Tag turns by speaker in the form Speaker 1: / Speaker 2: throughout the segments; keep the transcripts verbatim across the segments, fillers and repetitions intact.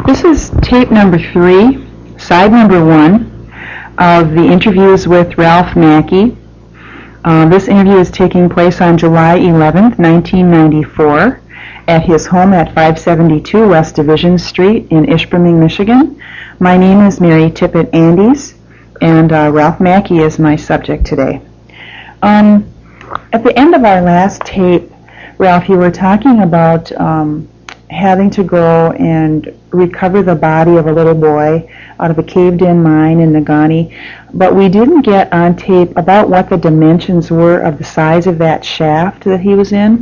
Speaker 1: This is tape number three, side number one, of the interviews with Ralph Mackey. Uh, this interview is taking place on July eleventh, nineteen ninety-four, at his home at five seventy-two West Division Street in Ishpeming, Michigan. My name is Mary Tippett Andes, and uh, Ralph Mackey is my subject today. Um, at the end of our last tape, Ralph, you were talking about um, having to go and recover the body of a little boy out of a caved-in mine in Negaunee, but we didn't get on tape about what the dimensions were of the size of that shaft that he was in.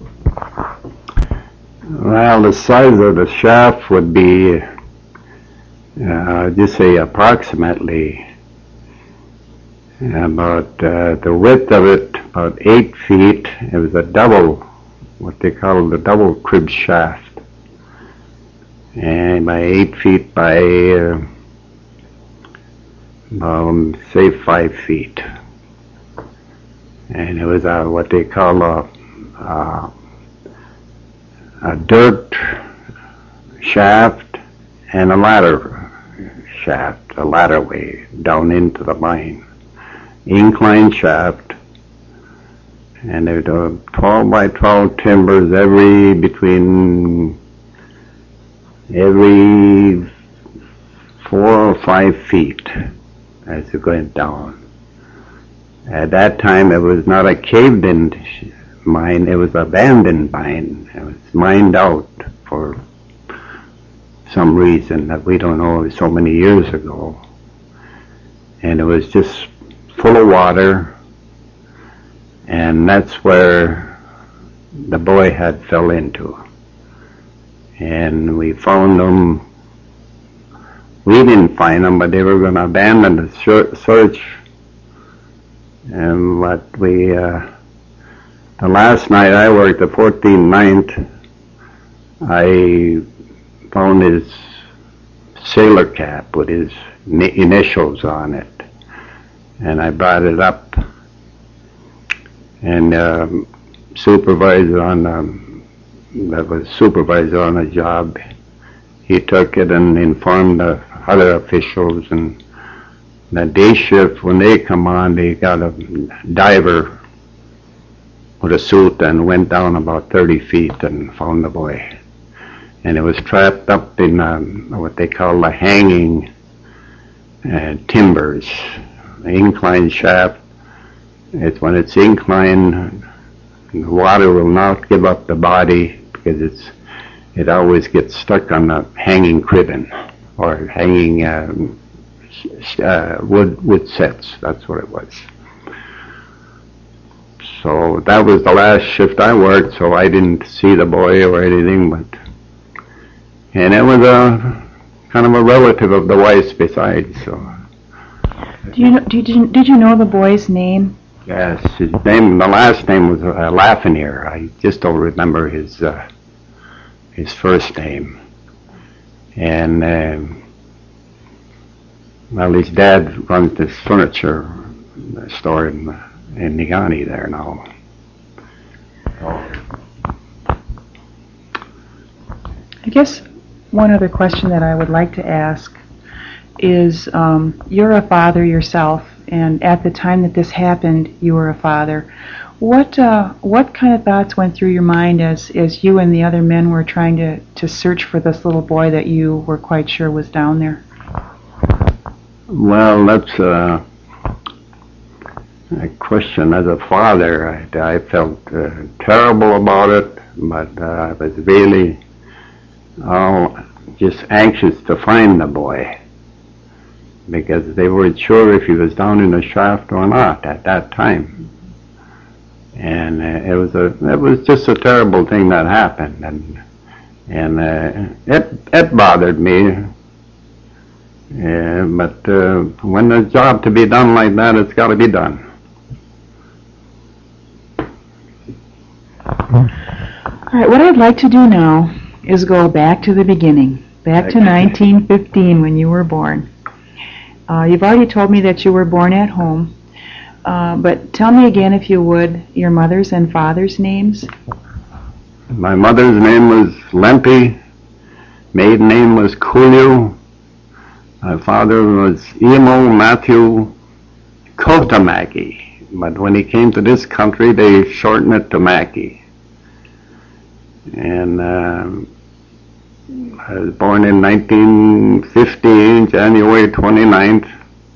Speaker 2: Well, the size of the shaft would be, uh, just say approximately about uh, the width of it, about eight feet. It was a double, what they call the double crib shaft. And by eight feet by, uh, um, say five feet. And it was uh, what they call a, uh, a dirt shaft and a ladder shaft, a ladder way down into the mine. Incline shaft, and there's uh, twelve by twelve timbers every between every four or five feet as it went down. At that time, it was not a caved-in mine; it was an abandoned mine. It was mined out for some reason that we don't know. So many years ago, and it was just full of water, and that's where the boy had fell into. And we found them. We didn't find them, but they were going to abandon the search. And what we, uh, the last night I worked, the fourteenth ninth, I found his sailor cap with his initials on it. And I brought it up, and um, supervisor on um, that was supervisor on the job, he took it and informed the other officials. And the day shift, when they come on, they got a diver with a suit and went down about thirty feet and found the boy. And it was trapped up in um, what they call the hanging uh, timbers. Incline shaft. It's when it's inclined, the water will not give up the body because it's it always gets stuck on the hanging cribbing or hanging um, uh, wood wood sets. That's what it was. So that was the last shift I worked. So I didn't see the boy or anything, but and it was a kind of a relative of the wife's besides. So.
Speaker 1: Do you know, did you did you know the boy's name?
Speaker 2: Yes, his name. The last name was uh, Lafreniere. I just don't remember his uh, his first name. And um, well, his dad runs this furniture store in in Negaunee there now.
Speaker 1: I guess one other question that I would like to ask is, um, you're a father yourself, and at the time that this happened, you were a father. What uh, what kind of thoughts went through your mind as, as you and the other men were trying to, to search for this little boy that you were quite sure was down there?
Speaker 2: Well, that's uh, a question. As a father, I, I felt uh, terrible about it, but uh, I was really uh, just anxious to find the boy, because they weren't sure if he was down in the shaft or not at that time. And uh, it was a, it was just a terrible thing that happened, and and uh, it it bothered me. Uh, but uh, when there's a job to be done like that, it's got to be done.
Speaker 1: All right, what I'd like to do now is go back to the beginning, back to nineteen fifteen when you were born. Uh, you've already told me that you were born at home, uh, but tell me again, if you would, your mother's and father's names.
Speaker 2: My mother's name was Lempe maiden name was Coolio. My father was Emo Matthew Kotamaki. But when he came to this country, they shortened it to Mackey. And um, I was born in nineteen fifteen, January twenty-ninth.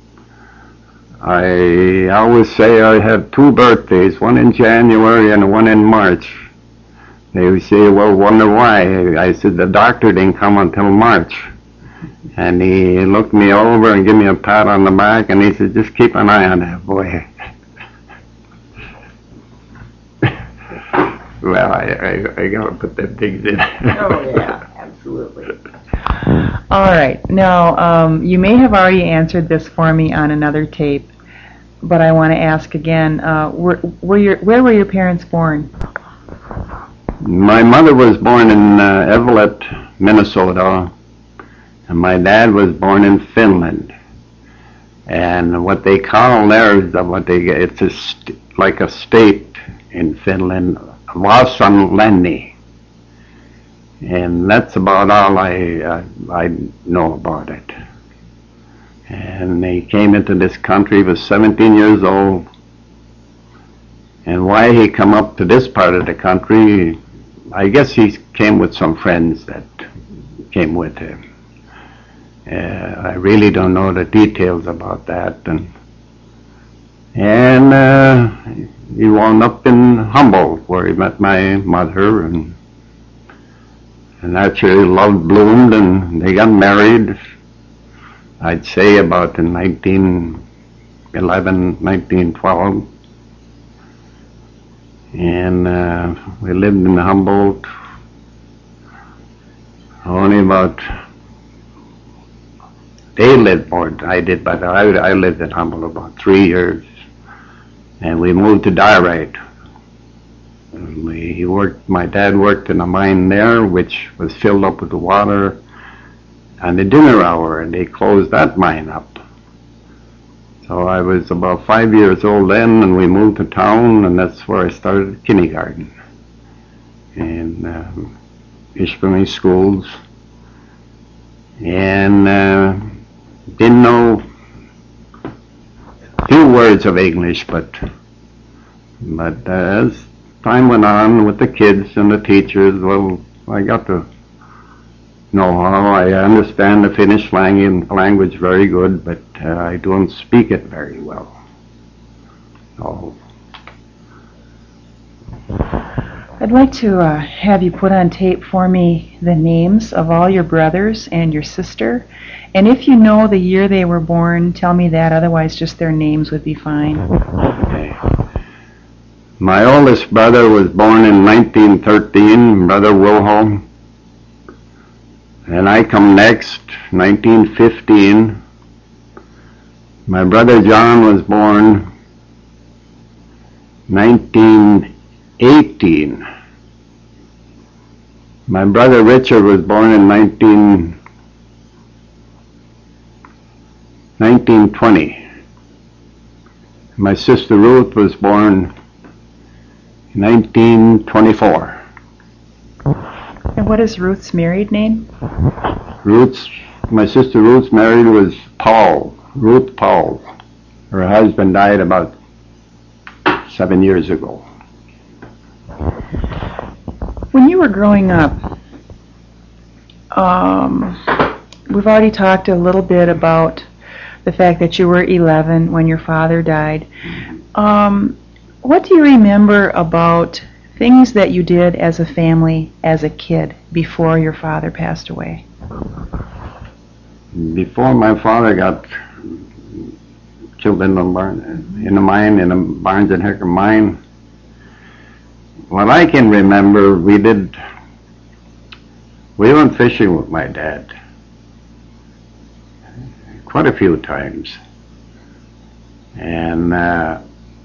Speaker 2: I always say I have two birthdays, one in January and one in March. They would say, well, wonder why. I said, the doctor didn't come until March. And he looked me over and gave me a pat on the back, and he said, just keep an eye on that boy. Well, I, I, I gotta put them things in.
Speaker 1: Oh, yeah, absolutely. All right. Now, um, you may have already answered this for me on another tape, but I want to ask again, uh, were, were your, where were your parents born?
Speaker 2: My mother was born in uh, Evelett, Minnesota, and my dad was born in Finland. And what they call there is what they get, it's a st- like a state in Finland, Vasanlänni. And that's about all I, uh, I know about it. And he came into this country, he was seventeen years old. And why he come up to this part of the country, I guess he came with some friends that came with him. Uh, I really don't know the details about that. And, and uh, he wound up in Humboldt, where he met my mother, and, and naturally love bloomed, and they got married, I'd say about in nineteen eleven, nineteen twelve. And uh, we lived in Humboldt only about, they lived more than I did, but I, I lived in Humboldt about three years. And we moved to Dyrite. And we, he worked, my dad worked in a mine there, which was filled up with the water on the dinner hour, and they closed that mine up. So I was about five years old then, and we moved to town, and that's where I started kindergarten in um, Ishpeming schools. And uh, didn't know a few words of English, but but uh, as time went on with the kids and the teachers, well, I got to know how. I understand the Finnish language, language very good, but uh, I don't speak it very well. So
Speaker 1: I'd like to uh, have you put on tape for me the names of all your brothers and your sister. And if you know the year they were born, tell me that. Otherwise, just their names would be fine.
Speaker 2: Okay. My oldest brother was born in nineteen thirteen, Brother Wilhelm. And I come next, nineteen fifteen. My brother John was born nineteen eighteen. My brother Richard was born in nineteen, nineteen twenty. My sister Ruth was born in nineteen twenty-four.
Speaker 1: And what is Ruth's married name?
Speaker 2: Ruth's, my sister Ruth's married was Paul, Ruth Paul. Her husband died about seven years ago.
Speaker 1: When you were growing up, um, we've already talked a little bit about the fact that you were eleven when your father died. Um, what do you remember about things that you did as a family as a kid before your father passed away?
Speaker 2: Before my father got killed in the barn, in the mine, in the Barnes and Hecker mine, what I can remember, we did, we went fishing with my dad quite a few times. And uh,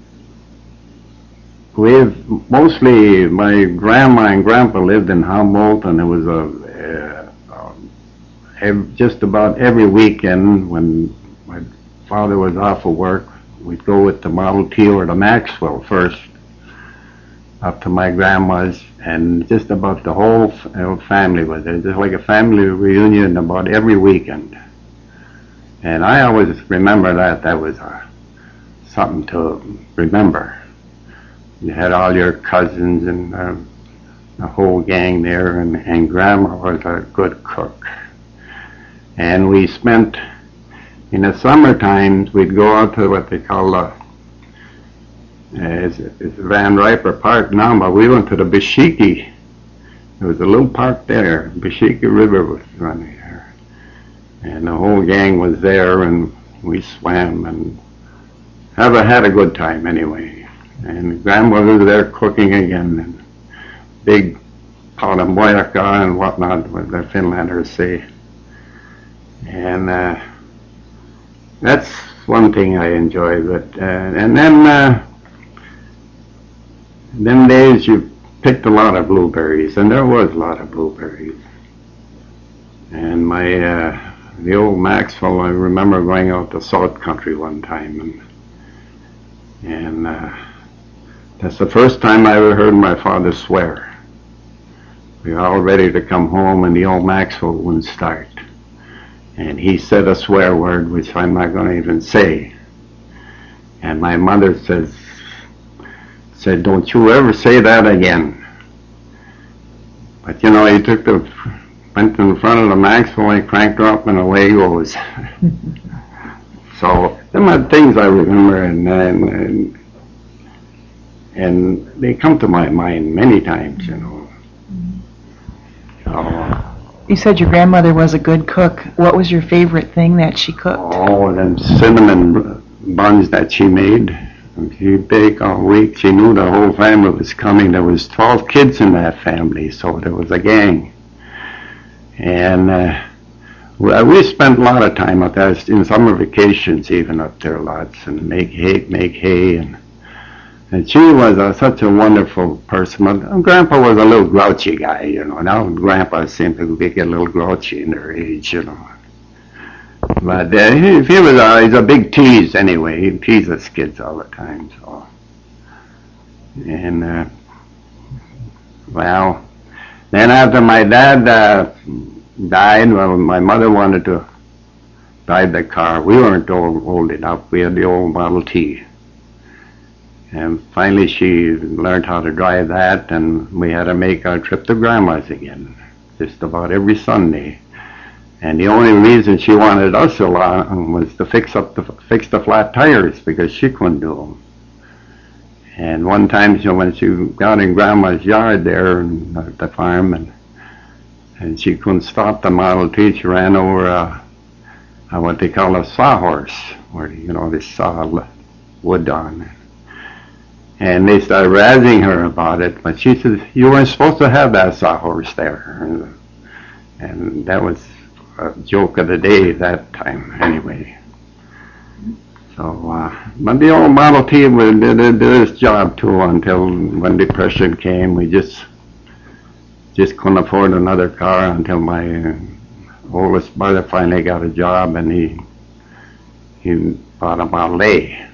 Speaker 2: we've mostly, my grandma and grandpa lived in Humboldt, and it was a, uh, um, just about every weekend when my father was off of work, we'd go with the Model T or the Maxwell first up to my grandma's, and just about the whole f- uh, family was there. Just like a family reunion about every weekend. And I always remember that. That was uh, something to remember. You had all your cousins and uh, the whole gang there, and, and Grandma was a good cook. And we spent, in the summer times, we'd go out to what they call the, uh, it's, it's Van Riper Park now, but we went to the Bashiki. There was a little park there. Bashiki River was running there. And the whole gang was there, and we swam and have a, had a good time anyway. And Grandmother was there cooking again, and big pot of moyaka and whatnot, what the Finlanders say. And uh, that's one thing I enjoy. But uh, and then uh, them days you picked a lot of blueberries, and there was a lot of blueberries. And my uh, the old Maxwell, I remember going out to South Country one time, and and uh, that's the first time I ever heard my father swear. We were all ready to come home, and the old Maxwell wouldn't start. And he said a swear word, which I'm not going to even say. And my mother says, said, "Don't you ever say that again." But you know, he took the, went in front of the Maxwell, he cranked her up, and away he goes. So, them are things I remember, and, and, and, and they come to my mind many times, you know. So,
Speaker 1: You said your grandmother was a good cook. What was your favorite thing that she cooked?
Speaker 2: oh, them cinnamon buns that she made. She baked all week. She knew the whole family was coming. There was twelve kids in that family, so there was a gang. And uh, we, we spent a lot of time up there, in summer vacations even up there lots, and make hay, make hay. And, and she was a, such a wonderful person. But Grandpa was a little grouchy guy, you know. Now Grandpa seemed to get a little grouchy in their age, you know. But uh, he, he was a, he's a big tease anyway. He teases kids all the time. So, and uh, well, then after my dad uh, died, well, my mother wanted to buy the car. We weren't old, old enough. We had the old Model T. And finally she learned how to drive that, and we had to make our trip to Grandma's again, just about every Sunday. And the only reason she wanted us along was to fix up the fix the flat tires, because she couldn't do them. And one time, you know, when she got in Grandma's yard there in, at the farm, and and she couldn't stop the Model T, she ran over a, a what they call a sawhorse, where you know they saw wood on. And they started razzing her about it, but she said, "You weren't supposed to have that sawhorse there." And, and that was a joke of the day that time, anyway. So, uh, but the old Model T did, did, did its job too, until when Depression came. We just just couldn't afford another car until my uh, oldest brother finally got a job, and he he bought a Model A.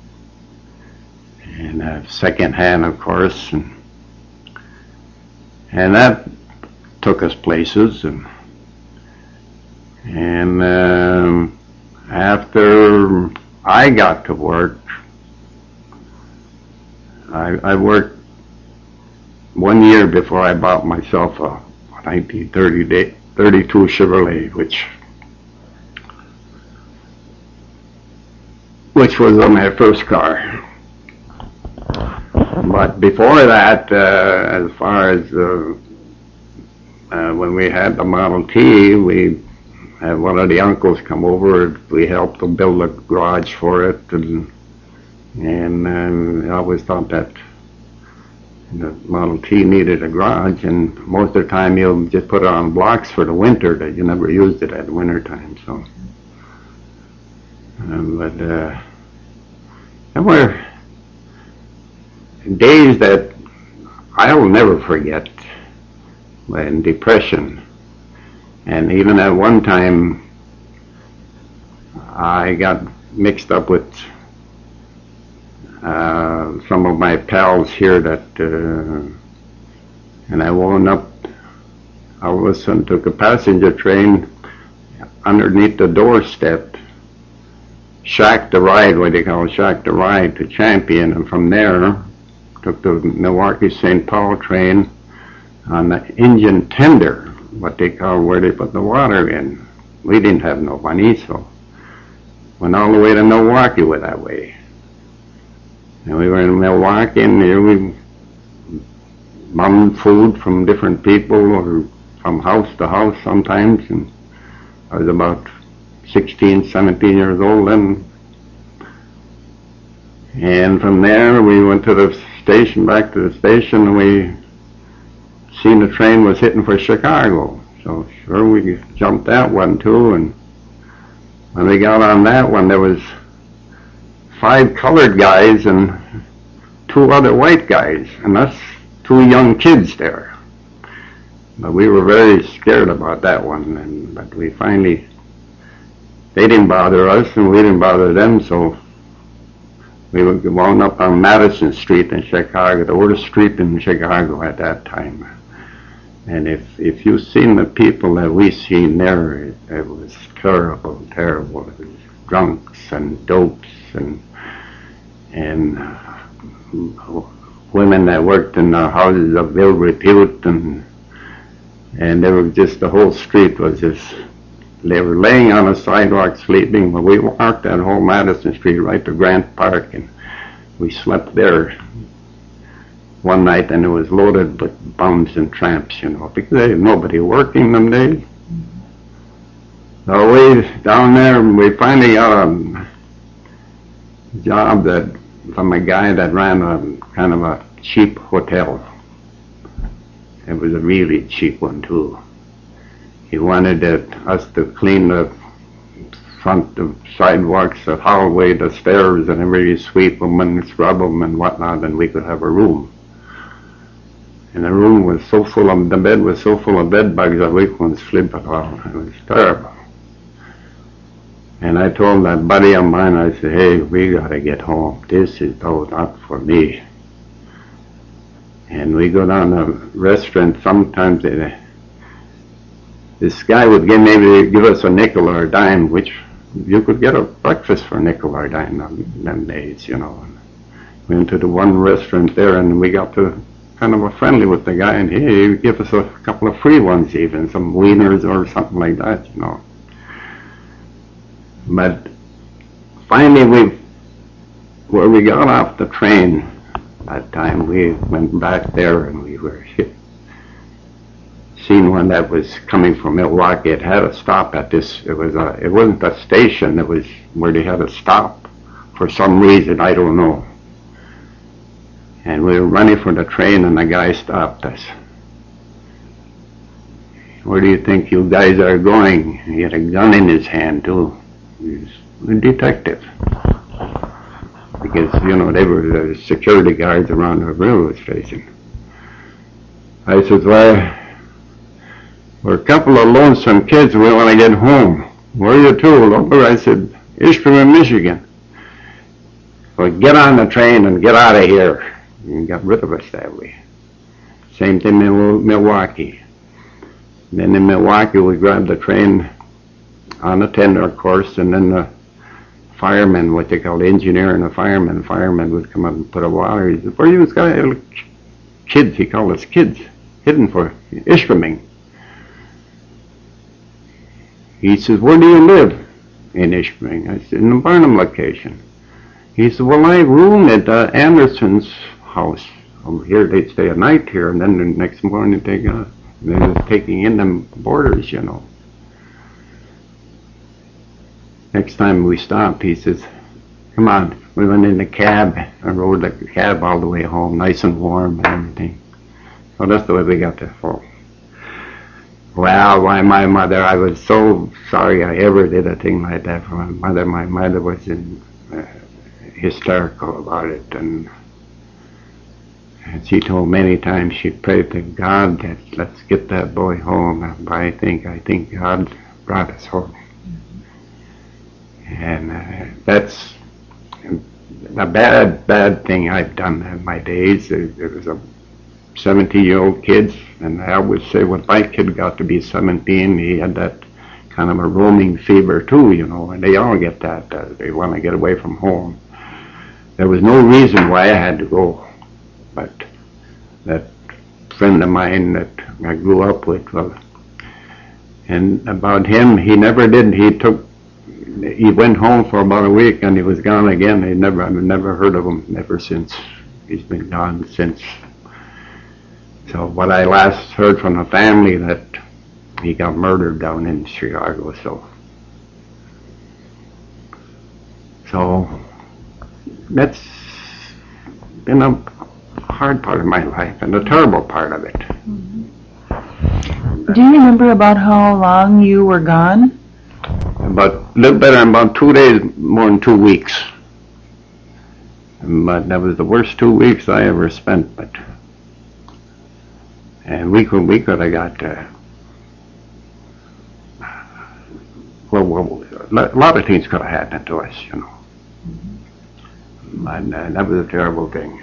Speaker 2: And uh, second hand, of course, and, and that took us places. And and um, after I got to work, I, I worked one year before I bought myself a nineteen thirty-two Chevrolet, which which was my first car. But before that, uh, as far as uh, uh, when we had the Model T, we had one of the uncles come over. We helped them build a garage for it, and and um, I always thought that the Model T needed a garage, and most of the time you'll just put it on blocks for the winter, that you never used it at winter time. So, um, but uh, there were days that I will never forget, in Depression. And even at one time, I got mixed up with uh, some of my pals here that uh, And I wound up, all of a sudden took a passenger train underneath the doorstep, shack the ride, what they call shack the ride, to Champion, and from there took the Milwaukee Saint Paul train on the engine tender, what they call where they put the water in. We didn't have no money, so went all the way to Milwaukee with that way. And we were in Milwaukee, and here we bummed food from different people, or from house to house sometimes, and I was about sixteen, seventeen years old then. And from there we went to the station, back to the station, and we seen the train was hitting for Chicago. So sure, we jumped that one too, and when we got on that one, there was five colored guys and two other white guys, and us two young kids there. But we were very scared about that one, and but we finally, they didn't bother us and we didn't bother them, so we wound up on Madison Street in Chicago, the worst street in Chicago at that time. And if if you've seen the people that we seen there, it, it was terrible, terrible. It was drunks and dopes and and uh, women that worked in the houses of ill repute, and and they were just, the whole street was just, they were laying on the sidewalk sleeping, but we walked that whole Madison Street right to Grant Park, and we slept there one night, and it was loaded with bums and tramps, you know, because there was nobody working them days. So we down there, we finally got a job that from a guy that ran a kind of a cheap hotel. It was a really cheap one too. He wanted it, us to clean the front of sidewalks, the hallway, the stairs, and everybody sweep them and scrub them and whatnot, and we could have a room. And the room was so full of, the bed was so full of bed bugs that we couldn't sleep at all. It was terrible. And I told that buddy of mine, I said, hey, we gotta get home. This is though not for me. And we go down to a restaurant, sometimes they, this guy would give, maybe give us a nickel or a dime, which you could get a breakfast for a nickel or a dime in them days, you know. We went to the one restaurant there, and we got to kind of a friendly with the guy, and he would give us a couple of free ones even, some wieners or something like that, you know. But finally, we, where we got off the train that time, we went back there, and we were hit, seen one that was coming from Milwaukee. It had a stop at this, it was a, it wasn't a station, it was where they had a stop for some reason, I don't know. And we were running for the train, and the guy stopped us. Where do you think you guys are going? He had a gun in his hand too. He was a detective. Because, you know, they were the security guards around the railroad station. I said, well, we're a couple of lonesome kids, we want to get home. Where are you to? Over, I said, Ishpeming, Michigan. Well, get on the train and get out of here. And got rid of us that way. Same thing in Milwaukee. Then in Milwaukee, we grabbed the train on the tender course, and then the firemen, what they call the engineer and the fireman, firemen would come up and put a water. He said, where are you guys? Kids, he called us kids, hidden for Ishpeming. He says, where do you live? In Ishpeming. I said, in the Barnum location. He said, well, I room at uh, Anderson's house. Over here, they'd stay a night here, and then the next morning they got, they were taking in them boarders, you know. Next time we stopped, he says, come on. We went in the cab and rode the cab all the way home, nice and warm and everything. So that's the way we got there for. Well, why, my mother, I was so sorry I ever did a thing like that for my mother. My mother was in, uh, hysterical about it, and, and she told many times she prayed to God that let's get that boy home. And I think, I think God brought us home. And uh, that's a bad, bad thing I've done in my days. There, there was a seventeen-year-old kids, and I always say when my kid got to be seventeen, he had that kind of a roaming fever too, you know, and they all get that. Uh, they want to get away from home. There was no reason why I had to go, but that friend of mine that I grew up with, well, and about him, he never did. He took, he went home for about a week and he was gone again. He never, I've never heard of him ever since. He's been gone since. So what I last heard from the family that he got murdered down in Chicago. So, so that's been a hard part of my life and a terrible part of it.
Speaker 1: Do you remember about how long you were gone?
Speaker 2: About a little better than about two days, more than two weeks. But that was the worst two weeks I ever spent. But and we could we could have got uh, well, well, a lot of things could have happened to us, you know. And uh, that was a terrible thing.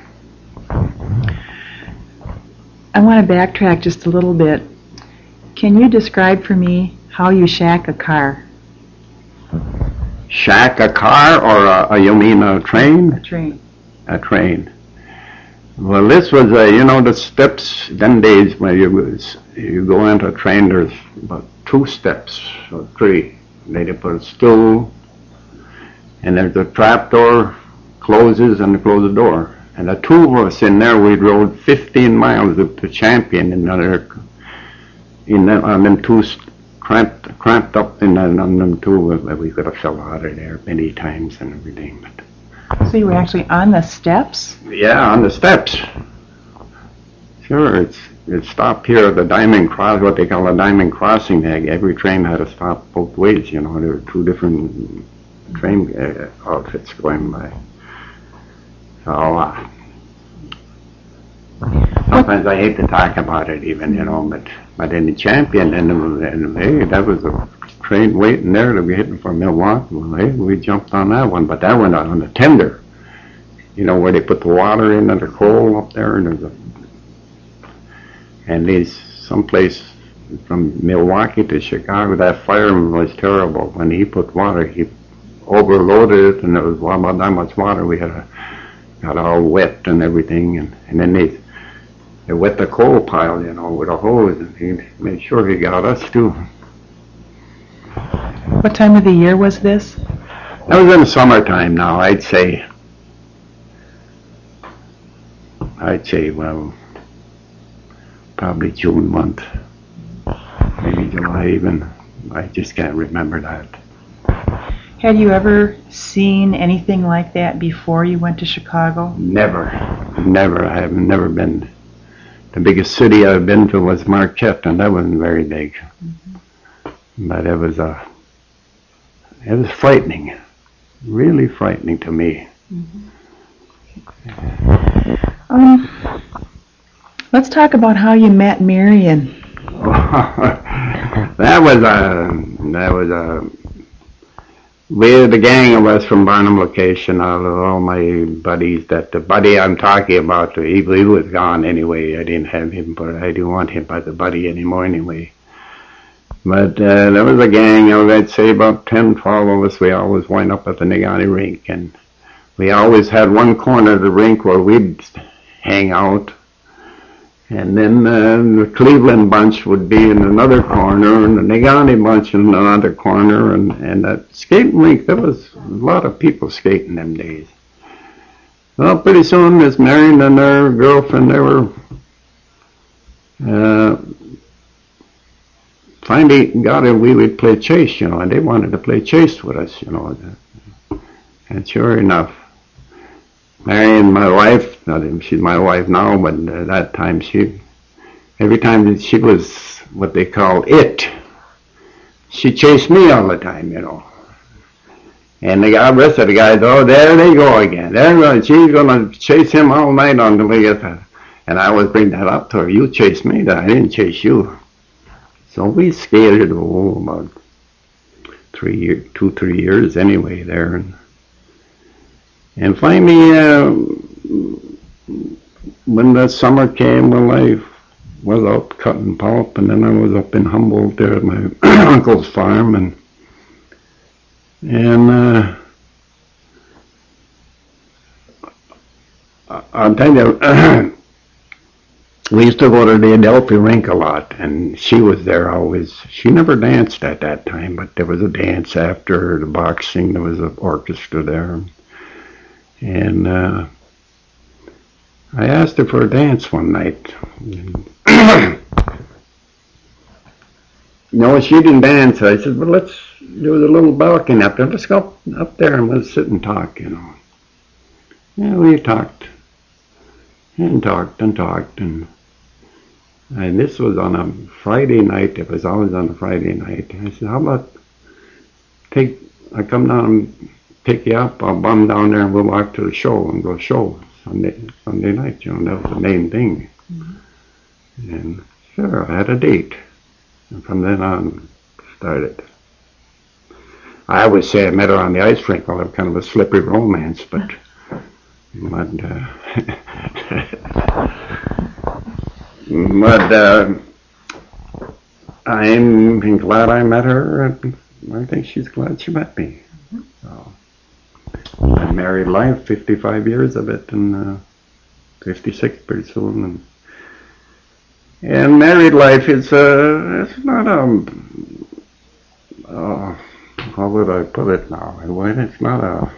Speaker 1: I want to backtrack just a little bit. Can you describe for me how you shack a car?
Speaker 2: Shack a car, or a, a, you mean a train?
Speaker 1: A train.
Speaker 2: A train. Well, this was, uh, you know, the steps, them days when you was, you go into a train, there's about two steps, or three. They put a stool, and there's a trap door, closes, and they close the door. And the two of us in there, we rode fifteen miles up to Champion in another, in them, on them two, cramped, cramped up in on, on them two. We could have fell out of there many times and everything. But
Speaker 1: so you were actually on the steps?
Speaker 2: yeah, on the steps. Sure, it's it stopped here at the Diamond Cross, what they call a Diamond Crossing. Every train had to stop both ways. You know, there were two different train uh, outfits going by. So uh, sometimes I hate to talk about it, even, you know, but but in the Champion, and, and hey, that was a train waiting there to be hitting for Milwaukee. Well, hey, we jumped on that one, but that went out on the tender. You know, where they put the water in and the coal up there, and there's a and these someplace from Milwaukee to Chicago. That fireman was terrible. When he put water, he overloaded it, and there was about that much water. We had a, got all wet and everything, and, and then they they wet the coal pile, you know, with a hose, and he made sure he got us too.
Speaker 1: What time of the year was this?
Speaker 2: That was in the summertime. Now I'd say, I'd say, well, probably June month, maybe July even. I just can't remember that.
Speaker 1: Had you ever seen anything like that before you went to Chicago?
Speaker 2: Never, never. I have never been. The biggest city I've been to was Marquette, and that wasn't very big. Mm-hmm. But it was a, it was frightening, really frightening to me.
Speaker 1: Mm-hmm. Um, let's talk about how you met Marion.
Speaker 2: that was a, that was a. We had the gang of us from Barnum location, all, all my buddies. That the buddy I'm talking about, he, he was gone anyway. I didn't have him, but I didn't want him as a buddy anymore anyway. But uh, there was a gang of, I'd say, about ten, twelve of us. We always wind up at the Negaunee rink, and we always had one corner of the rink where we'd hang out. And then uh, the Cleveland bunch would be in another corner, and the Negaunee bunch in another corner, and, and that skating rink, there was a lot of people skating them days. Well, pretty soon Miss Marion and her girlfriend, they were uh, finally got it, we would play chase, you know, and they wanted to play chase with us, you know. And sure enough, Marion, my wife, not even she's my wife now, but at that time she, every time she was what they call it, she chased me all the time, you know. And the rest of the guys, oh, there they go again. There go, she's going to chase him all night until we get there. And I always bring that up to her. You chased me, I didn't chase you. So we skated, oh, about three years, two, three years anyway there. And, And finally, uh, when the summer came, well, I was out cutting pulp, and then I was up in Humboldt there at my uncle's farm, and and uh, I'll tell you, we used to go to the Adelphi rink a lot, and she was there always. She never danced at that time, but there was a dance after the boxing. There was an orchestra there, and uh, I asked her for a dance one night. No, she didn't dance. I said, well, let's, there was a little balcony up there. Let's go up, up there and let's sit and talk, you know. Yeah, we talked and talked and talked. And, and this was on a Friday night. It was always on a Friday night. I said, how about take, I come down and pick you up. I'll bum down there and we'll walk to the show and go show Sunday, Sunday night. You know, that was the main thing. Mm-hmm. And sure, I had a date. And from then on, started. I always say I met her on the ice rink. Well, it was kind of a slippery romance, but, but, uh, but uh, I'm glad I met her, and I think she's glad she met me. So, I married life, fifty-five years of it, and uh, fifty-six pretty soon. And, And married life is, uh, it's not a, uh, how would I put it now? It's not a,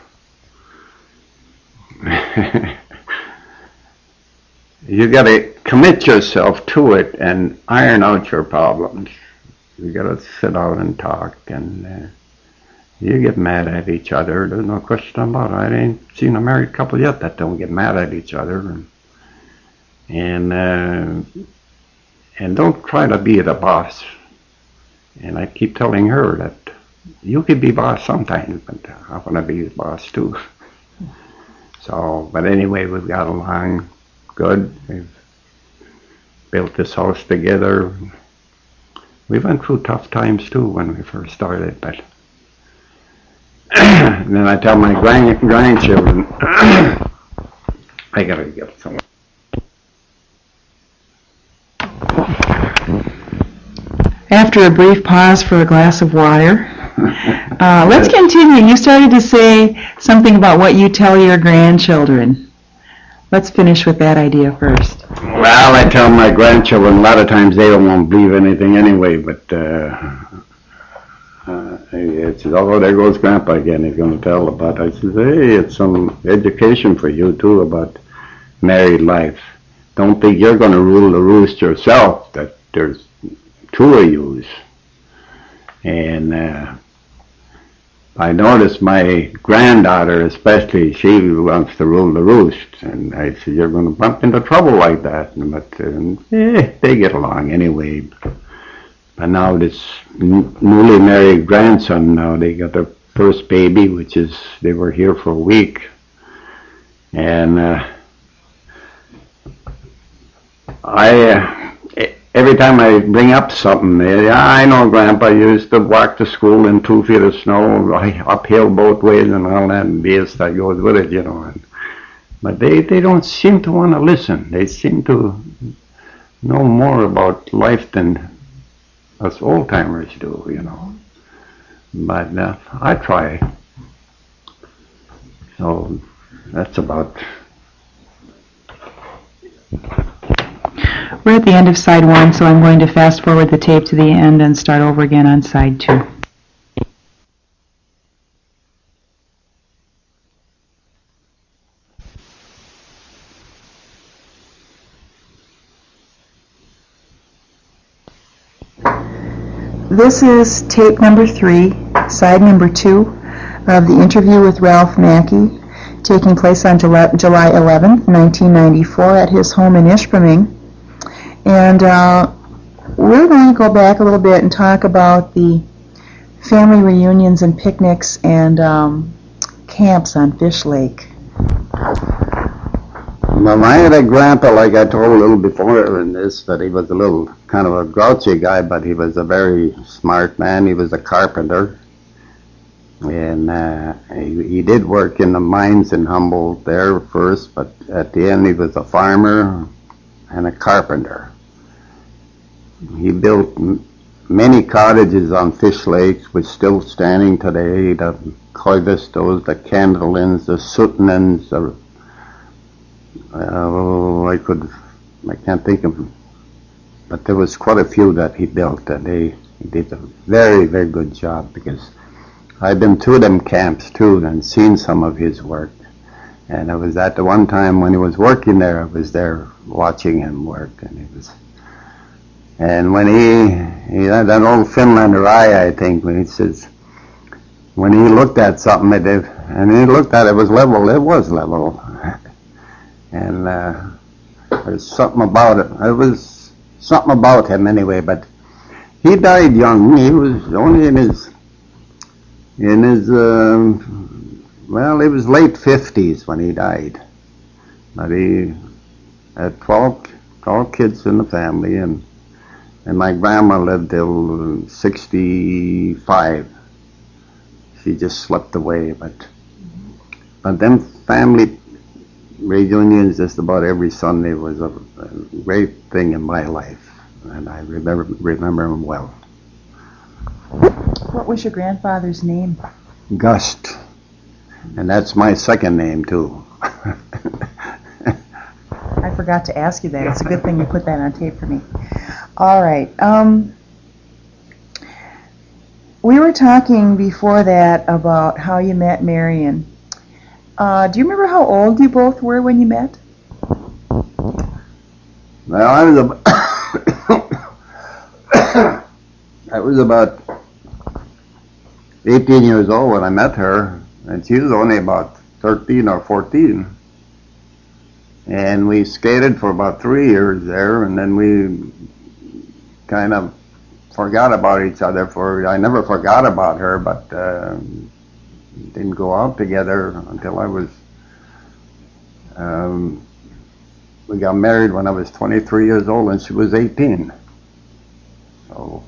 Speaker 2: you got to commit yourself to it and iron out your problems. You got to sit down and talk, and uh, you get mad at each other. There's no question about it. I ain't seen a married couple yet that don't get mad at each other. And, and uh, And don't try to be the boss. And I keep telling her that you could be boss sometimes, but I want to be the boss too. So, but anyway, we've got along good. We've built this house together. We went through tough times too when we first started, but and then I tell my grand grandchildren, I gotta get somewhere.
Speaker 1: After a brief pause for a glass of water, uh, let's continue. You started to say something about what you tell your grandchildren. Let's finish with that idea first.
Speaker 2: Well, I tell my grandchildren, a lot of times they don't want to believe anything anyway, but uh, uh, it's, oh, there goes Grandpa again. He's going to tell about it. I said, hey, it's some education for you, too, about married life. Don't think you're going to rule the roost yourself, that there's two of yous. And uh, I noticed my granddaughter especially, she wants to rule the roost. And I said, you're going to bump into trouble like that. But uh, eh, they get along anyway. But now this n- newly married grandson, now they got their first baby, which is, they were here for a week. And uh, I... Uh, Every time I bring up something, they, I know Grandpa used to walk to school in two feet of snow, uphill both ways and all that B S that goes with it, you know. And, but they, they don't seem to want to listen. They seem to know more about life than us old-timers do, you know. But uh, I try. So that's about...
Speaker 1: We're at the end of side one, so I'm going to fast forward the tape to the end and start over again on side two. This is tape number three, side number two of the interview with Ralph Mackey, taking place on July eleventh, nineteen ninety-four at his home in Ishpeming. And uh, we're going to go back a little bit and talk about the family reunions and picnics and um, camps on Fish Lake.
Speaker 2: Well, I had a grandpa, like I told a little before in this, that he was a little kind of a grouchy guy, but he was a very smart man. He was a carpenter. And And uh, he, he did work in the mines in Humboldt there first, but at the end he was a farmer and a carpenter. He built m- many cottages on Fish Lakes, which still standing today. The Coivistos, the Candlins, the Suttonins, the, uh, I could, I can't think of them. But there was quite a few that he built, and they, he did a very, very good job, because I've been to them camps too and seen some of his work. And I was at the one time when he was working there, I was there watching him work, and it was. And when he, he had that old Finlander eye, I think, when he says, when he looked at something, it, did, and he looked at it, it was level, it was level. And uh, there's something about it. It was something about him anyway, but he died young. He was only in his, in his, um, well, he was late fifties when he died. But he had twelve, twelve kids in the family, and And my grandma lived till sixty-five. She just slipped away, but but them family reunions just about every Sunday was a, a great thing in my life, and I remember remember them well.
Speaker 1: What was your grandfather's name?
Speaker 2: Gust, and that's my second name too.
Speaker 1: I forgot to ask you that. It's a good thing you put that on tape for me. All right. Um, we were talking before that about how you met Marion. Uh, do you remember how old you both were when you met?
Speaker 2: Well, I was about I was about eighteen years old when I met her, and she was only about thirteen or fourteen. And we skated for about three years there, and then we kind of forgot about each other. For I never forgot about her, but uh, didn't go out together until I was. Um, we got married when I was twenty-three years old, and she was eighteen. So,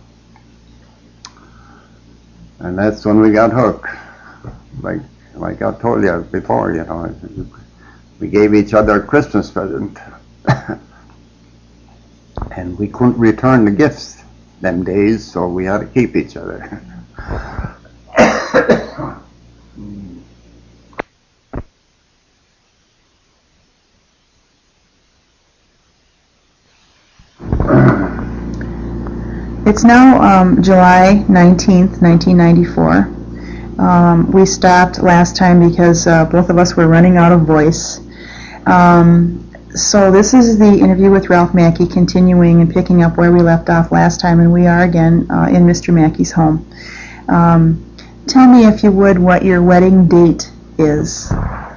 Speaker 2: and that's when we got hooked. Like like I told you before, you know. We gave each other a Christmas present, and we couldn't return the gifts them days, so we had to keep each other.
Speaker 1: It's now um, July nineteenth, nineteen ninety-four. Um, we stopped last time because uh, both of us were running out of voice. Um, so this is the interview with Ralph Mackey, continuing and picking up where we left off last time, and we are again uh, in Mister Mackey's home. Um, tell me, if you would, what your wedding date is.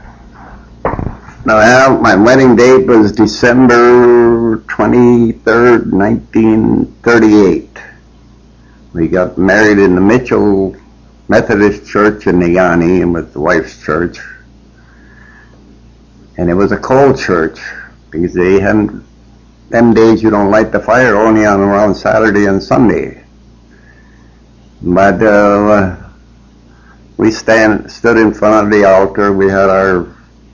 Speaker 2: Well, my wedding date was December twenty-third, nineteen thirty-eight. We got married in the Mitchell Methodist Church in Niani, and with the wife's church. And it was a cold church, because they hadn't, them days you don't light the fire only on around Saturday and Sunday. But uh, we stand, stood in front of the altar. We had our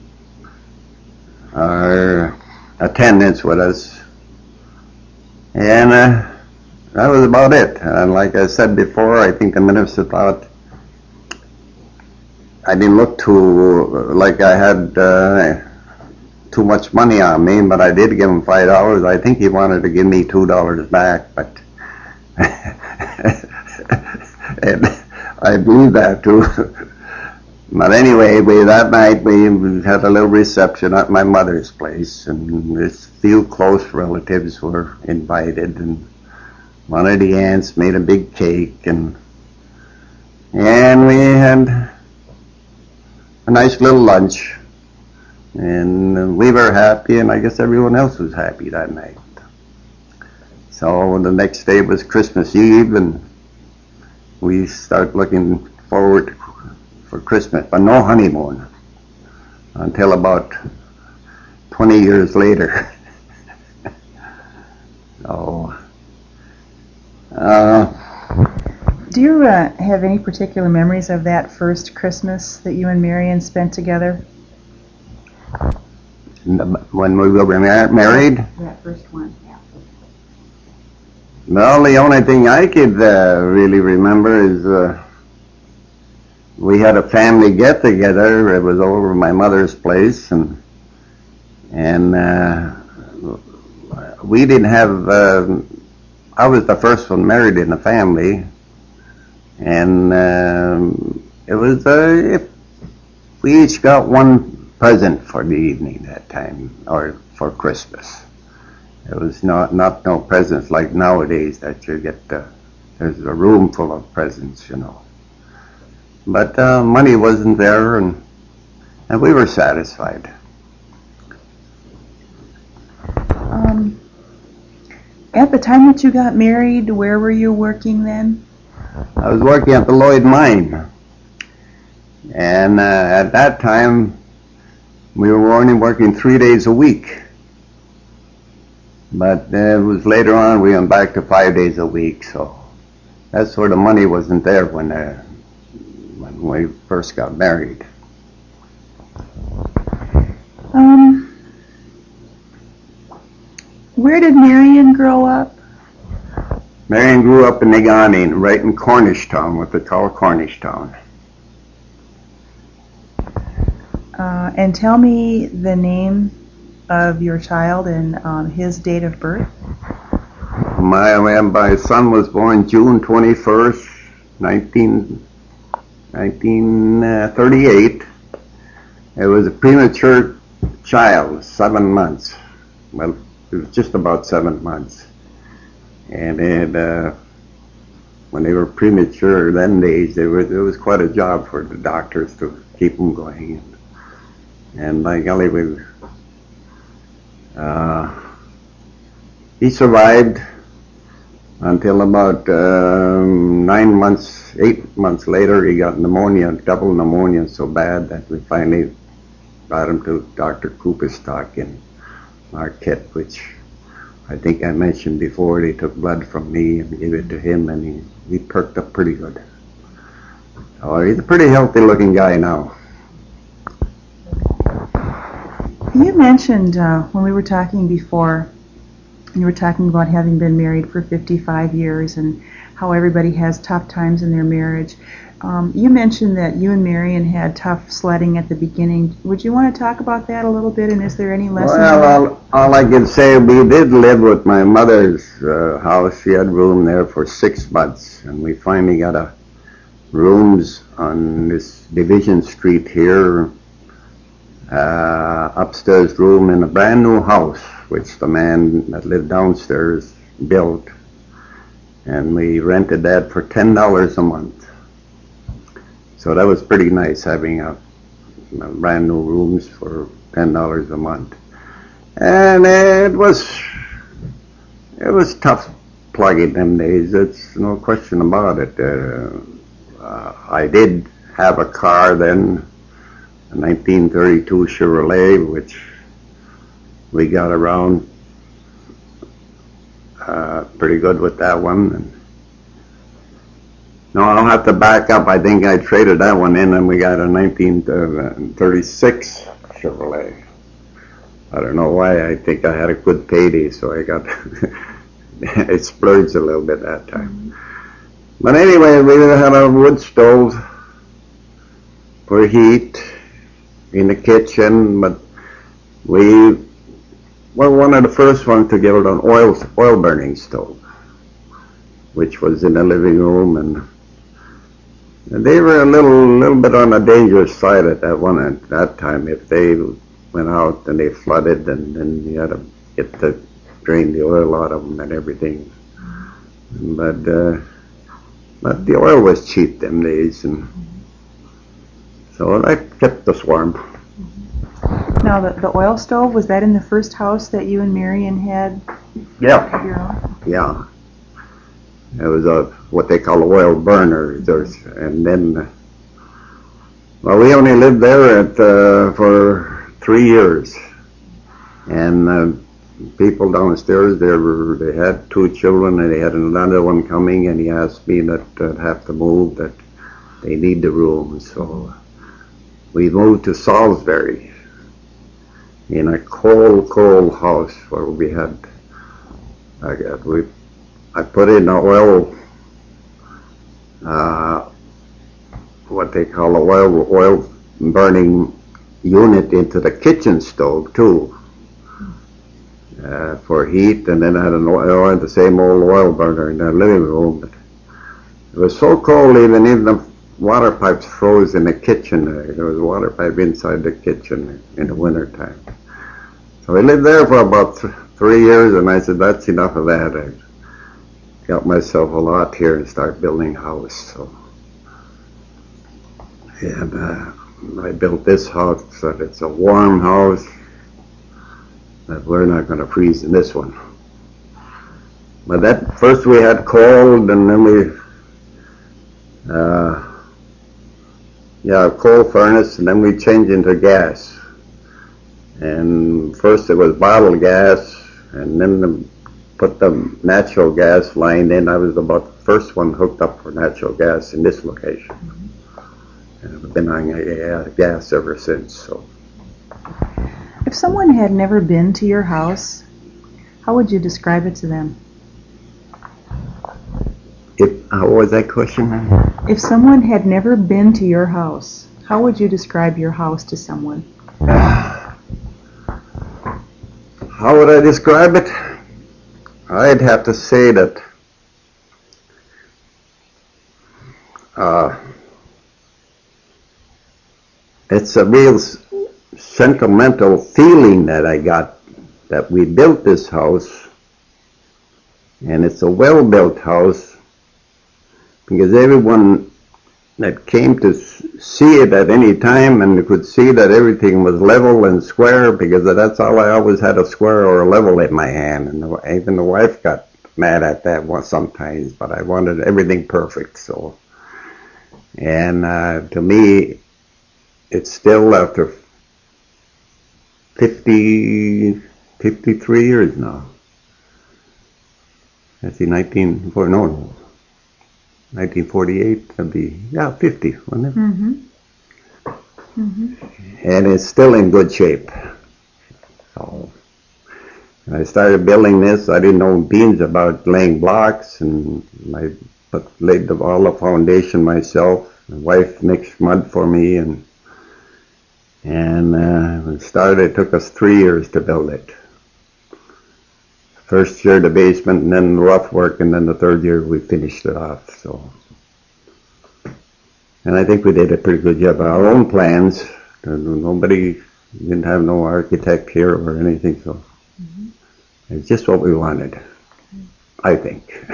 Speaker 2: our attendants with us, and uh, that was about it. And like I said before, I think the minister thought I didn't look too like I had uh, too much money on me, but I did give him five dollars. I think he wanted to give me two dollars back, but and I believe that too. But anyway, we that night we had a little reception at my mother's place, and a few close relatives were invited, and one of the aunts made a big cake, and and we had a nice little lunch, and we were happy, and I guess everyone else was happy that night. So the next day was Christmas Eve, and we started looking forward for Christmas, but no honeymoon until about twenty years later. So, uh,
Speaker 1: Do you uh, have any particular memories of that first Christmas that you and Marion spent together?
Speaker 2: When we were mar- married?
Speaker 1: That first one, yeah.
Speaker 2: Well, the only thing I could uh, really remember is uh, we had a family get-together. It was over at my mother's place, and and uh, we didn't have, uh, I was the first one married in the family, and um, it was, uh, if we each got one present for the evening that time, or for Christmas. It was not, not no presents like nowadays that you get, uh, there's a room full of presents, you know. But uh, money wasn't there, and, and we were satisfied.
Speaker 1: Um, at the time that you got married, where were you working then?
Speaker 2: I was working at the Lloyd Mine. And uh, at that time, we were only working three days a week. But uh, it was later on we went back to five days a week, so that's where the money wasn't there when, uh, when we first got married.
Speaker 1: Um, where did Marion grow up?
Speaker 2: Marion grew up in Negaunee, right in Cornishtown, what they call Cornishtown.
Speaker 1: Uh, and tell me the name of your child and um, his date of birth.
Speaker 2: My, my son was born June twenty-first, nineteen thirty-eight. It was a premature child, seven months. Well, it was just about seven months. And it, uh, when they were premature, then days, they were, it was quite a job for the doctors to keep them going. And by golly, we, uh, he survived until about um, nine months, eight months later, he got pneumonia, double pneumonia, so bad that we finally brought him to Doctor Cooperstock in Marquette, which I think I mentioned before. They took blood from me and gave it to him, and he, he perked up pretty good. So he's a pretty healthy-looking guy now.
Speaker 1: You mentioned uh, when we were talking before, you were talking about having been married for fifty-five years and how everybody has tough times in their marriage. Um, you mentioned that you and Marion had tough sledding at the beginning. Would you want to talk about that a little bit, and is there any lesson?
Speaker 2: Well, all, all I can say, we did live with my mother's uh, house. She had room there for six months, and we finally got a rooms on this Division Street here, uh, upstairs room in a brand new house, which the man that lived downstairs built, and we rented that for ten dollars a month. So that was pretty nice, having a, a brand new rooms for ten dollars a month. And it was, it was tough plugging them days. It's no question about it. Uh, uh, I did have a car then, a nineteen thirty-two Chevrolet, which we got around uh, pretty good with that one. And no, I'll have to back up. I think I traded that one in, and we got a nineteen thirty-six Chevrolet. I don't know why. I think I had a good payday, so I got it splurged a little bit that time. But anyway, we had a wood stove for heat in the kitchen, but we were one of the first ones to get an oil oil burning stove, which was in the living room, and And they were a little little bit on the dangerous side at that one at that time. If they went out and they flooded, and then you had to get the drain the oil out of them and everything. But uh, but the oil was cheap them days, and so that kept us warm.
Speaker 1: Now, the, the oil stove, was that in the first house that you and Marion had?
Speaker 2: Yeah.
Speaker 1: Of your own?
Speaker 2: Yeah. It was a what they call oil burner, There's, and then, uh, well, we only lived there at uh, for three years, and uh, people downstairs, they were, they had two children and they had another one coming, and he asked me that I'd have to move, that they need the room. So we moved to Salisbury in a cold, cold house where we had, I got, we, I put in an oil, uh, what they call a oil, oil burning unit into the kitchen stove too, uh, for heat, and then I had an oil, the same old oil burner in the living room. But it was so cold, even even the water pipes froze in the kitchen. Uh, there was a water pipe inside the kitchen in the winter time. So we lived there for about th three years, and I said, that's enough of that. I got myself a lot here and start building a house. So, and uh, I built this house so that it's a warm house, that we're not going to freeze in this one. But that first we had cold, and then we, uh, yeah, coal furnace, and then we changed into gas. And first it was bottled gas, and then the, put the natural gas line in. I was about the first one hooked up for natural gas in this location. And I've been on uh, gas ever since. So,
Speaker 1: if someone had never been to your house, how would you describe it to them?
Speaker 2: If, how was that question?
Speaker 1: If someone had never been to your house, how would you describe your house to someone?
Speaker 2: How would I describe it? I'd have to say that uh, it's a real s sentimental feeling that I got that we built this house, and it's a well-built house, because everyone that came to see it at any time and could see that everything was level and square, because that's all I always had, a square or a level in my hand. And the, even the wife got mad at that one sometimes, but I wanted everything perfect. So, and uh, to me, it's still after fifty, fifty-three years now. That's in nineteen, no, no. nineteen forty-eight, that'd be, yeah, fifty, wasn't it?
Speaker 1: Mm-hmm. Mm-hmm.
Speaker 2: And it's still in good shape. So, when I started building this, I didn't know beans about laying blocks, and I put, laid the, all the foundation myself. My wife mixed mud for me, and and uh, when it started, it took us three years to build it. First year the basement, and then rough work, and then the third year we finished it off. So, and I think we did a pretty good job. Our own plans, nobody, didn't have no architect here or anything, so mm-hmm. It's just what we wanted, mm-hmm. I think.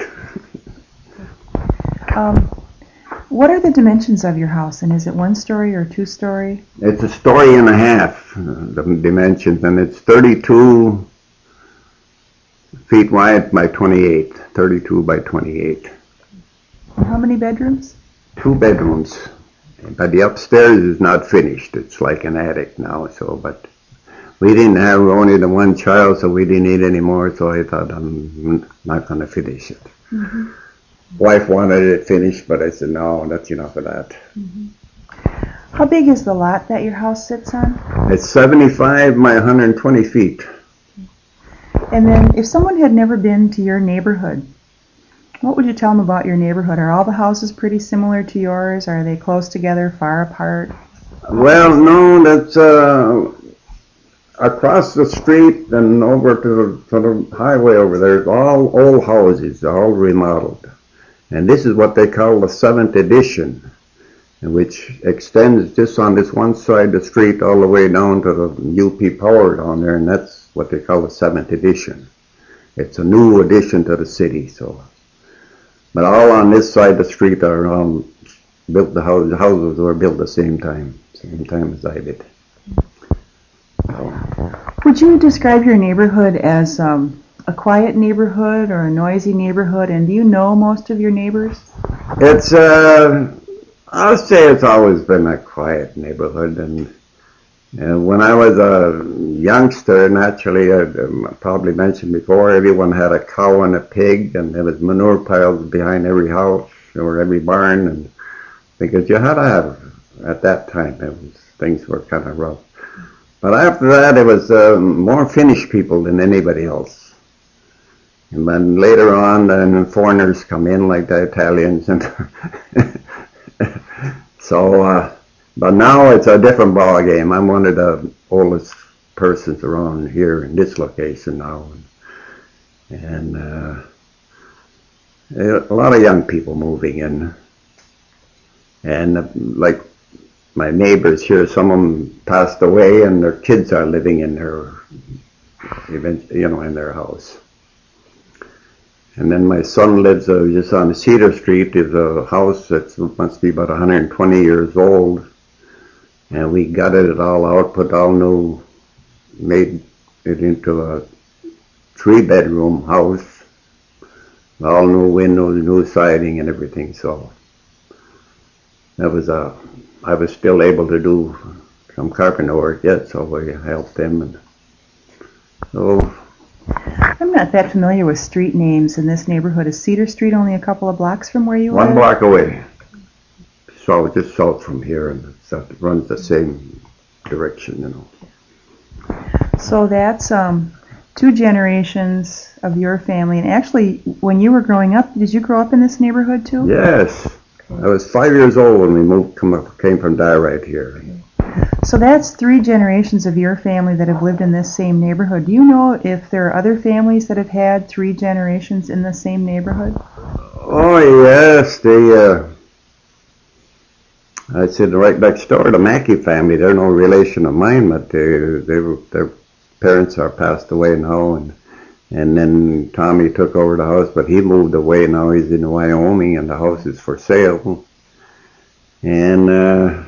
Speaker 1: um, what are the dimensions of your house, and is it one story or two story?
Speaker 2: It's a story and a half, uh, the dimensions, and it's thirty-two feet wide by twenty-eight, thirty-two by twenty-eight.
Speaker 1: How many bedrooms?
Speaker 2: Two bedrooms, but the upstairs is not finished. It's like an attic now. So, but we didn't have only the one child, so we didn't need any more. So I thought I'm not going to finish it. Mm-hmm. Wife wanted it finished, but I said no, that's enough of that.
Speaker 1: Mm-hmm. How big is the lot that your house sits on?
Speaker 2: It's seventy-five by one hundred twenty feet.
Speaker 1: And then, if someone had never been to your neighborhood, what would you tell them about your neighborhood? Are all the houses pretty similar to yours? Are they close together, far apart?
Speaker 2: Well, no, that's uh, across the street and over to the, to the highway over there. It's all old houses, all remodeled. And this is what they call the seventh edition, which extends just on this one side of the street all the way down to the U P Power down there, and that's what they call the seventh edition. It's a new addition to the city. So, but all on this side of the street are um, built. The houses, houses were built the same time, same time as I did. So.
Speaker 1: Would you describe your neighborhood as um, a quiet neighborhood or a noisy neighborhood? And do you know most of your neighbors?
Speaker 2: It's. Uh, I'll say it's always been a quiet neighborhood, and And when I was a youngster, naturally, I um, probably mentioned before, everyone had a cow and a pig, and there was manure piles behind every house or every barn, and because you had to have, at that time, it was, things were kind of rough. But after that, it was um, more Finnish people than anybody else. And then later on, then foreigners come in, like the Italians, and so, uh, but now it's a different ball game. I'm one of the oldest persons around here in this location now. And uh, a lot of young people moving in. And uh, like my neighbors here, some of them passed away and their kids are living in their, you know, in their house. And then my son lives uh, just on Cedar Street. There's a house that must be about one hundred twenty years old. And we gutted it all out, put all new, made it into a three-bedroom house, all new windows, new siding and everything. So that was a, I was still able to do some carpenter work yet, so we helped them. And so
Speaker 1: I'm not that familiar with street names in this neighborhood. Is Cedar Street only a couple of blocks from where you
Speaker 2: one
Speaker 1: live?
Speaker 2: block away. So just south from here, and it runs the same direction, you know.
Speaker 1: So that's um, two generations of your family. And actually, when you were growing up, did you grow up in this neighborhood too?
Speaker 2: Yes. I was five years old when we moved, come up, came from Dye right here.
Speaker 1: So that's three generations of your family that have lived in this same neighborhood. Do you know if there are other families that have had three generations in the same neighborhood?
Speaker 2: Oh, yes. They, uh, I said right next door, the Mackey family. They're no relation of mine, but they, they were, their parents are passed away now, and and then Tommy took over the house, but he moved away. Now he's in Wyoming, and the house is for sale. And uh,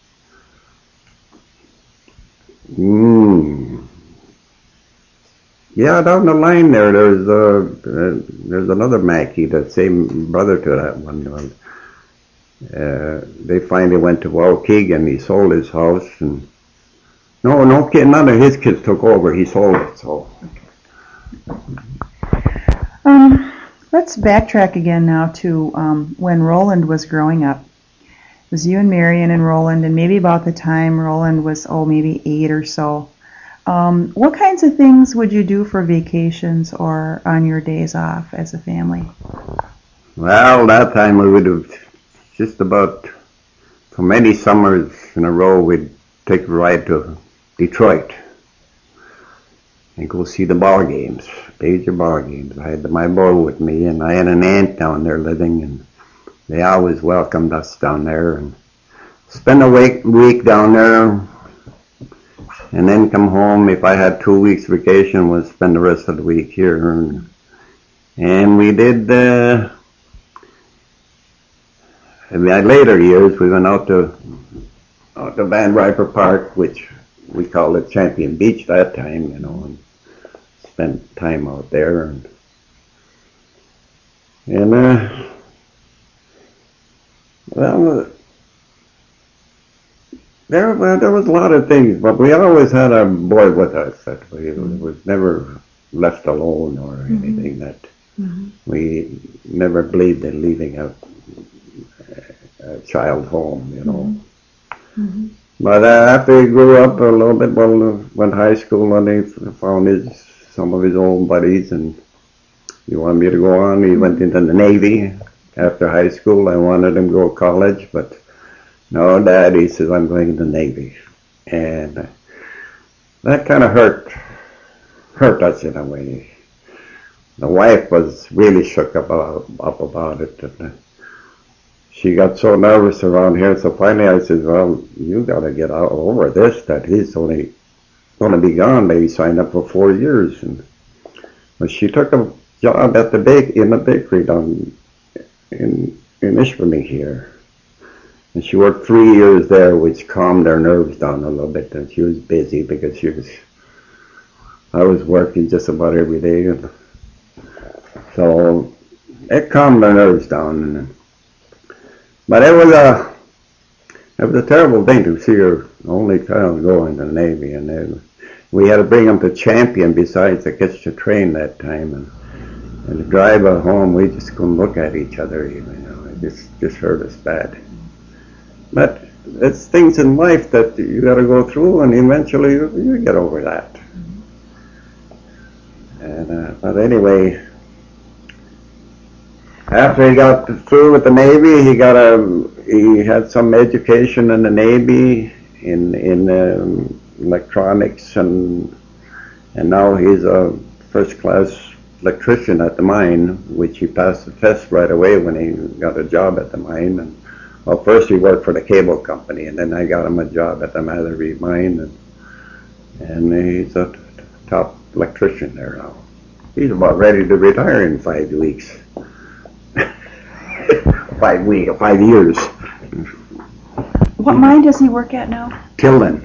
Speaker 2: mm, yeah, down the line there, there's uh, uh, there's another Mackey, the same brother to that one. Uh, they finally went to Waukegan. He sold his house, and no, no kid, none of his kids took over. He sold it. So,
Speaker 1: um, let's backtrack again now to um, when Roland was growing up. It was you and Marion and Roland, and maybe about the time Roland was oh maybe eight or so. Um, what kinds of things would you do for vacations or on your days off as a family?
Speaker 2: Well, that time we would have just about, for many summers in a row, we'd take a ride to Detroit and go see the ball games, major ball games. I had my boy with me, and I had an aunt down there living, and they always welcomed us down there, and spend a week, week down there, and then come home. If I had two weeks vacation, we'd spend the rest of the week here. And, and we did, uh, in my later years, we went out to out to Van Riper Park, which we called it Champion Beach that time, you know, and spent time out there. And, and uh, well, there, well, there was a lot of things, but we always had our boy with us. That we mm-hmm. was never left alone or mm-hmm. anything. That mm-hmm. we never believed in leaving a, a child home, you know. Mm-hmm. But uh, after he grew up a little bit, well, uh, went to high school, and he found his some of his old buddies, and he wanted me to go on. He went into the Navy after high school. I wanted him to go to college, but no, Dad, he says, I'm going to the Navy. And uh, that kind of hurt, hurt us in a way. The wife was really shook about, up about it. And, uh, she got so nervous around here, so finally I said, well, you got to get out over this, that he's only going to be gone. They signed up for four years. And but she took a job at the bake in the bakery down in, in Ishpeming here. And she worked three years there, which calmed her nerves down a little bit. And she was busy because she was, I was working just about every day. And so it calmed her nerves down. And, but it was a, It was a terrible thing to see your only child go into the Navy, and uh, we had to bring him to Champion besides to catch the train that time, and, and to drive her home, we just couldn't look at each other even, you know, it just, just hurt us bad. But it's things in life that you got to go through, and eventually you, you get over that. And, uh, but anyway, after he got through with the Navy, he got a he had some education in the Navy in in um, electronics, and and now he's a first class electrician at the mine, which he passed the test right away when he got a job at the mine. And well, first he worked for the cable company, and then I got him a job at the Matherby mine, and and he's a top electrician there now. He's about ready to retire in five weeks. five weeks, five years.
Speaker 1: What mine does he work at now?
Speaker 2: Tilden.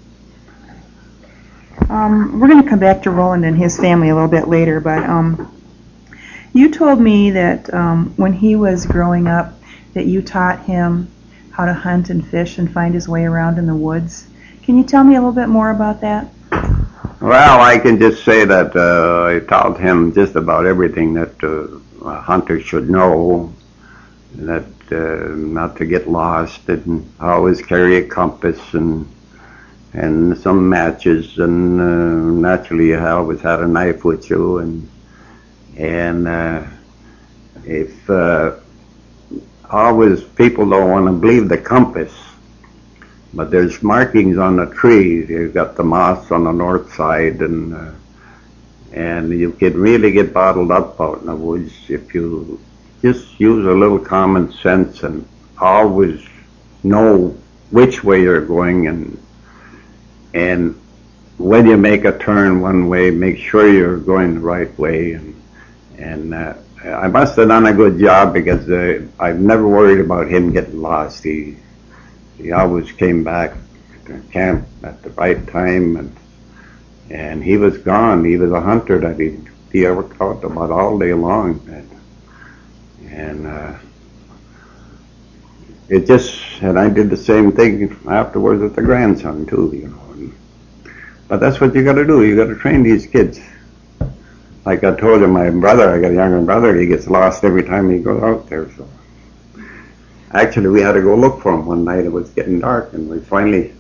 Speaker 1: Um, we're going to come back to Roland and his family a little bit later, but um, you told me that um, when he was growing up, that you taught him how to hunt and fish and find his way around in the woods. Can you tell me a little bit more about that?
Speaker 2: Well, I can just say that uh, I taught him just about everything that uh, a hunter should know, that uh, not to get lost, and always carry a compass and and some matches, and uh, naturally you always had a knife with you, and and uh, if uh, always people don't want to believe the compass, but there's markings on the tree. You've got the moss on the north side, and uh, and you can really get bottled up out in the woods if you just use a little common sense and always know which way you're going, and and when you make a turn one way, make sure you're going the right way. And and uh, I must have done a good job, because uh, I've never worried about him getting lost. He he always came back to camp at the right time, and and he was gone. He was a hunter that he he ever talked about all day long, and and uh, it just and I did the same thing afterwards with the grandson too, you know. And, but that's what you got to do. You got to train these kids. Like I told you, my brother, I got a younger brother. He gets lost every time he goes out there. So actually, we had to go look for him one night. It was getting dark, and we finally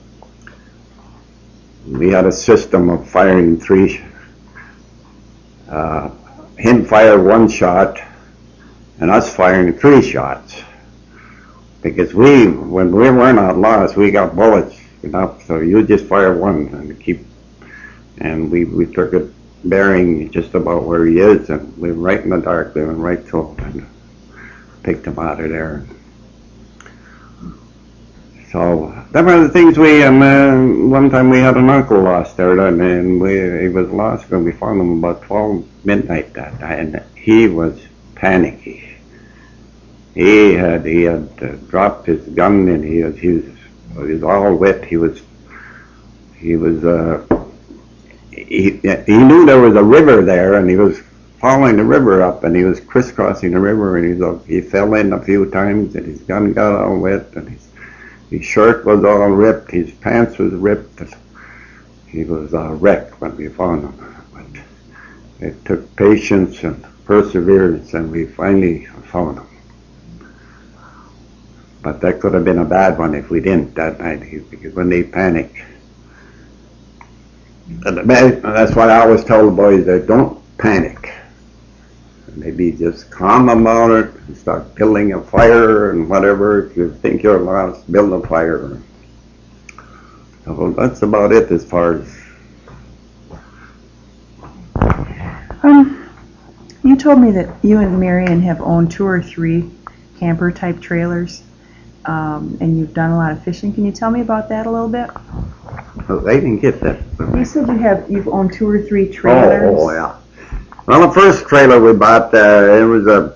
Speaker 2: we had a system of firing three. Uh, him fire one shot, and us firing three shots. Because we, when we weren't out lost, we got bullets enough, so you just fire one and keep. And we we took it bearing just about where he is, and we were right in the dark. We went right to him and picked him out of there. So that were the things we. Um, uh, one time we had an uncle lost there, and we he was lost, and we found him about twelve midnight that night, and he was panicky. He had he had uh, dropped his gun, and he was he was, he was all wet. He was he was uh, he he knew there was a river there, and he was following the river up, and he was crisscrossing the river, and he was, he fell in a few times, and his gun got all wet, and his his shirt was all ripped, his pants was ripped. And he was a wreck when we found him. But it took patience and perseverance, and we finally found him. But that could have been a bad one if we didn't that night, because when they panic. And that's why I always tell the boys that don't panic. Maybe just calm about it and start building a fire and whatever. If you think you're lost, build a fire. So that's about it as far as.
Speaker 1: Um, you told me that you and Marion have owned two or three camper type trailers, um, and you've done a lot of fishing. Can you tell me about that a little bit?
Speaker 2: Oh, they didn't get that.
Speaker 1: You said you have you've owned two or three trailers.
Speaker 2: Oh, oh yeah. Well, the first trailer we bought, uh, it was a,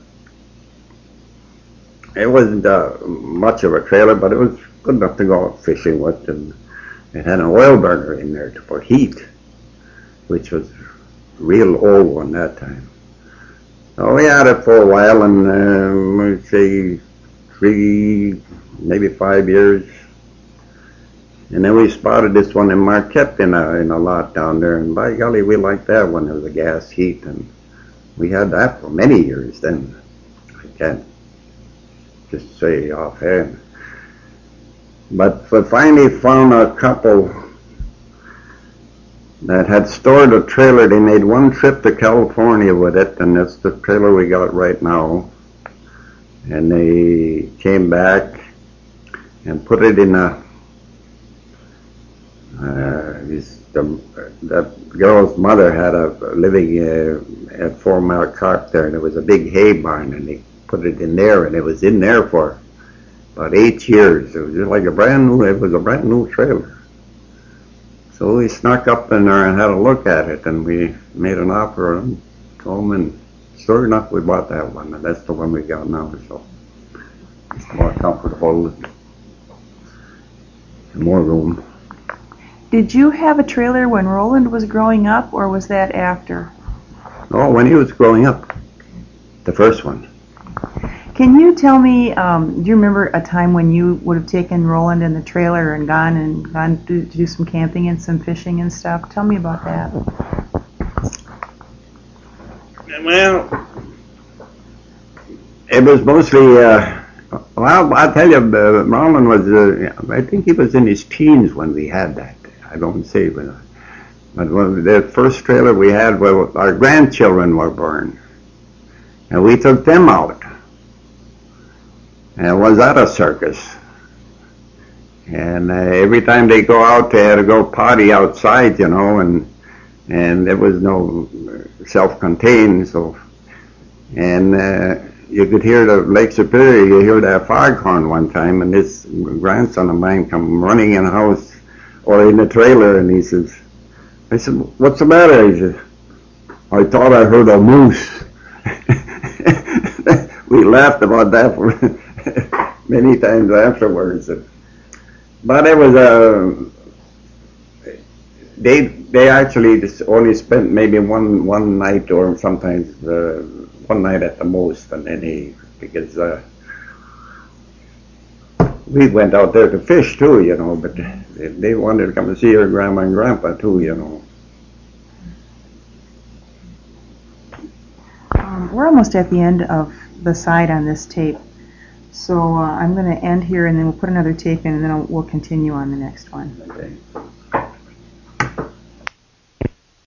Speaker 2: it wasn't uh, much of a trailer, but it was good enough to go out fishing with, and it had an oil burner in there for heat, which was a real old one that time. So we had it for a while, and um, we'd say three, maybe five years. And then we spotted this one in Marquette in a, in a lot down there, and by golly, we liked that one. It was a gas heat, and we had that for many years then. I can't just say offhand. But we finally found a couple that had stored a trailer. They made one trip to California with it, and that's the trailer we got right now. And they came back and put it in a Uh, his, the, that girl's mother had a living uh, at Four Mile Park there, and it was a big hay barn, and they put it in there, and it was in there for about eight years. It was just like a brand new, it was a brand new trailer. So we snuck up in there and had a look at it, and we made an offer and told them, and sure enough, we bought that one, and that's the one we got now. So it's more comfortable, and more room.
Speaker 1: Did you have a trailer when Roland was growing up, or was that after?
Speaker 2: Oh, when he was growing up, the first one.
Speaker 1: Can you tell me, um, do you remember a time when you would have taken Roland in the trailer and gone and gone to, to do some camping and some fishing and stuff? Tell me about that.
Speaker 2: Well, it was mostly, uh, well, I'll tell you, uh, Roland was, uh, I think he was in his teens when we had that. I don't say, but, but the first trailer we had, well, our grandchildren were born, and we took them out. And it was at a circus. And uh, every time they go out, they had to go potty outside, you know, and and there was no self-contained, so, and uh, you could hear the Lake Superior, you hear that foghorn one time, and this grandson of mine come running in the house, or in the trailer, and he says, I said, what's the matter? He said, I thought I heard a moose. We laughed about that for many times afterwards. But it was a, they they actually just only spent maybe one one night, or sometimes uh, one night at the most, and then he, because uh, we went out there to fish too, you know, but they wanted to come and see her grandma and grandpa too, you know.
Speaker 1: Um, we're almost at the end of the side on this tape, so uh, I'm going to end here, and then we'll put another tape in, and then I'll, we'll continue on the next one.
Speaker 2: Okay.